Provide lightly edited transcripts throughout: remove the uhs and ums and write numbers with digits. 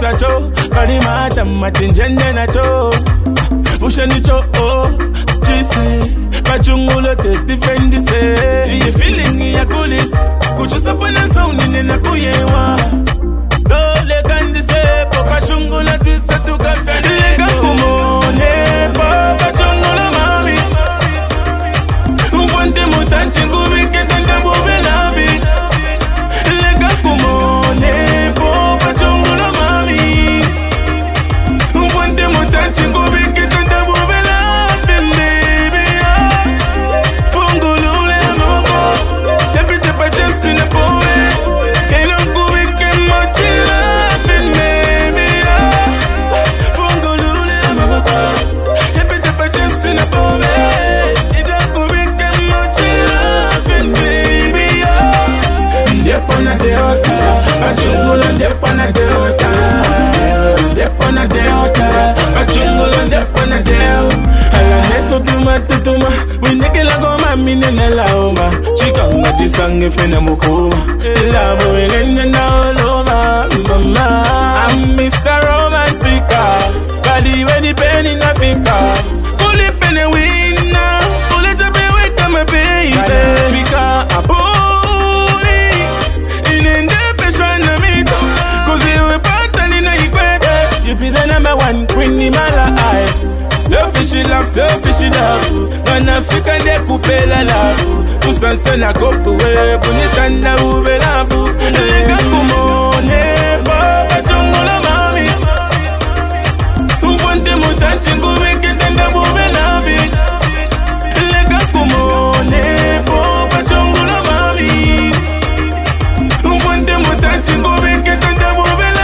cho Kani mata matinjende na cho Bushani cho Jise Pachungulo te defendi se Iye feeling ya kulis Kuchusa pona sauni na kuyewa Dole kandi se Pachungulo twisa tukafende Lega kumone Pachungulo mami Mfante mutanchi ngubike tanda bube labi Lega kumone Pachungulo mami Mfante mutanchi ngubike tanda bube labi baby Fungulule moko Tepite pachesi na poe Keno ngubike mochi labi baby Fungulule moko Tepite pachesi na poe Depona deota, Pachungulo depona deota, depona deota, Pachungulo depona deo. Ala neto tutuma, wineke la goma minene la oma. Chikanga tisange fena mukuma, la muelenya na oloma, mama. I'm Mr. Romantica, kali weni penny na fika, kuli penny winna, kuli tabe weka my baby. Fika apo. You be the number one queen in my life. Selfishy love. Gonna fika de coupe la love. Usanse na kopu we, punitanda ube labu. Lega kumone, Pachungulo mami. Mfante mutanchi ngubike tanda ube labi. Lega kumone, Pachungulo mami. Mfante mutanchi ngubike tanda ube labi.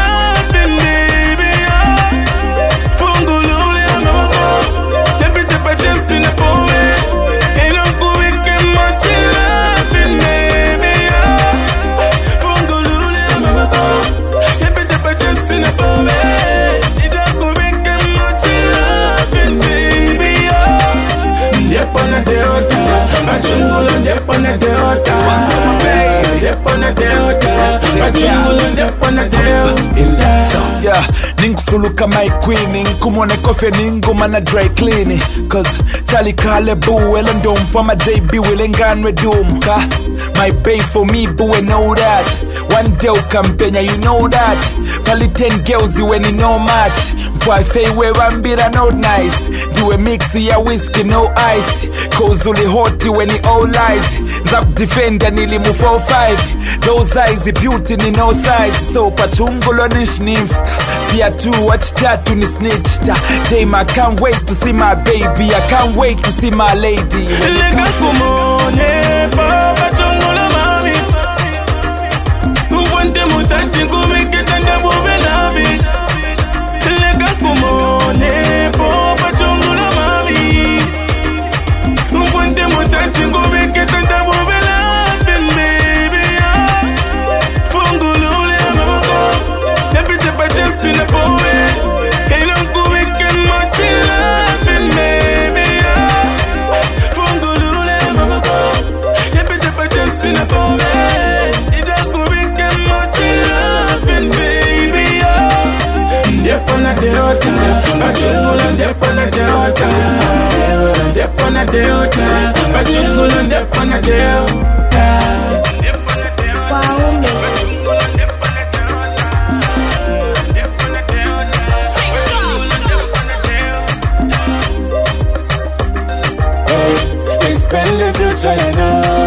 Yeah, ningufuluka my queen, ninkumone kofe ninguma na dry clean. Cause Charlie Kale boo, elondom for my JB will enganwe doom. My babe for me boo, I know that. One day campaign, you know that. Probably 10 girls you when you know much. Before I say where I'm bitter, not nice. Do a mix ya whiskey, no ice. Cause only hot when it all lies. Zap defender nearly move 4-5. Those eyes, the beauty in no size. So Pachungulo nish nymph. See a two, watch that to ni snitch. Damn, I can't wait to see my baby. I can't wait to see my lady. Lega kumone, Pachungulo mami. Mfante mutanchi ngubike tanda bube labi. Lega kumone, Pachungulo mami. Mfante mutanchi ngubike tanda bube labi, baby. Fungulule moko, tepite pachesi na poe. Keno ngubike mochi labi, baby. Fungulule moko, tepite pachesi na poe. Depona deota, Pachungulo depona deota, depona deota, Pachungulo depona deota. Wow, Hey, we spend the future, you know.